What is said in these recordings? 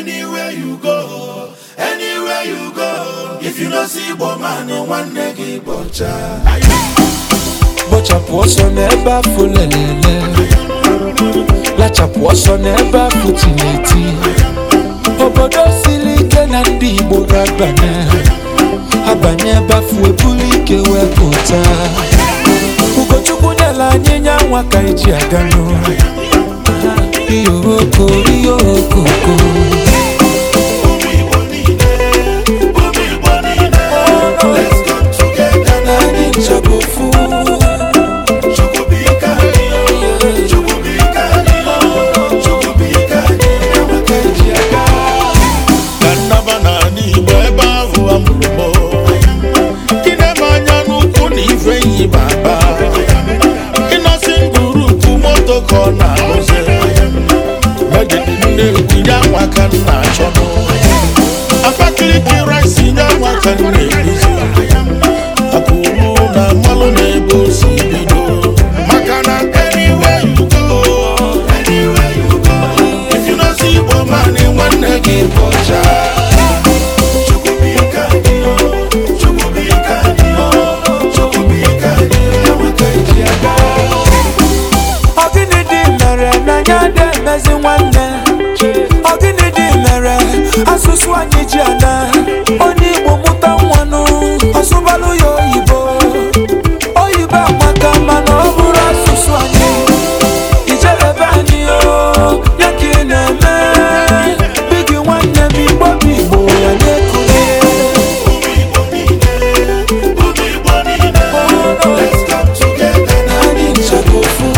Anywhere you go, anywhere you go. If you don't see woman, one nigga bocha. Bocha poso neba fulelele. Lacha poso neba futileti. Obodo silike na ndi Igbo gabane. Abanye bafu ebulike wepụta. Ugochukwu nyela anyị nyanwa ka eji agano. Iyoko. Let's come together na nchabofu. Chukubika nyawa ka eji agano. Kanaba na ni ebe ahụ amụrụ Ifeyi baba Innocent group moto kona oze Mede nne ya nwaka na chono Abakaliki rice ya nwaka na ebizi Akuru na malo na ebo si bido Makana anywhere you go If you don't see woman in one negi bocha Asusu anyị ji ana onye Igbo mụta nwanụ ọsụbalụ ya oyibo amaka mana ọ bụrụ asụsụ anyị ijelebe anyị ya ka ị na-eme bigi nwanne m Igbo bụ Igbo ya na-ekule Let's come together na anyị nchabofu.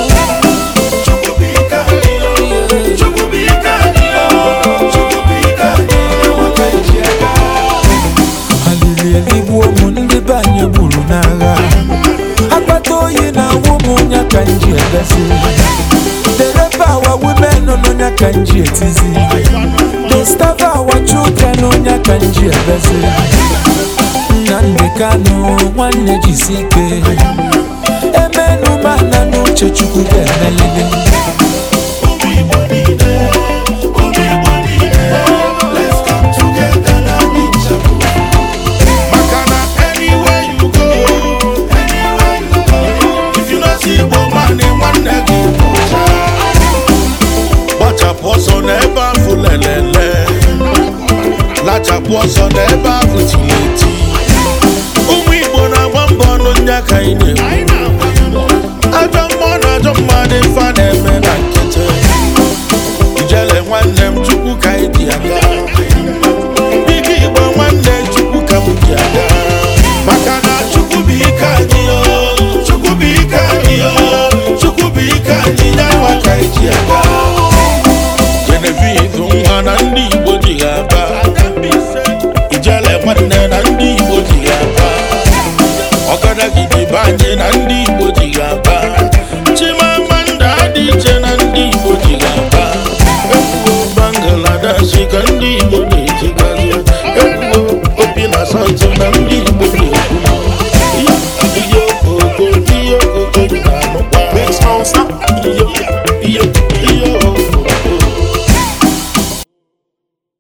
Kanji etizi they starve our children onya kanji ebezi Nnamdi Kanu nwanne jisike emenu mana n'uche Chukwu ga-emelele Let's come together na nchabofu. Makana anywhere you go If you don't see woman in one negi bocha Poso neba fulelele Lacha poso neba futileti Umu Igbo na wambo nunya kaine Ajamma de fane me na kete Ijele nwanne m Chukwu ka idi aga Bigi Igbo nwanne Chukwu ka mudi aga Makana Chukwu bika anyị Chukwu bika anyị nyawa ka idi aga na ndị Igbo ji ga-aba Ijele nwanne na ndị Igbo ji ga-aba Ọgadagidi banye na ndị Igbo ji ga-aba Chimamanda dị iche na ndị Igbo ji ga-aba Ekwuo Bangladesh ka ndị Igbo na-ejigazi Ekwuo Obi na Santo na ndị Igbo na-ekwu Iyo okoko na anụkwa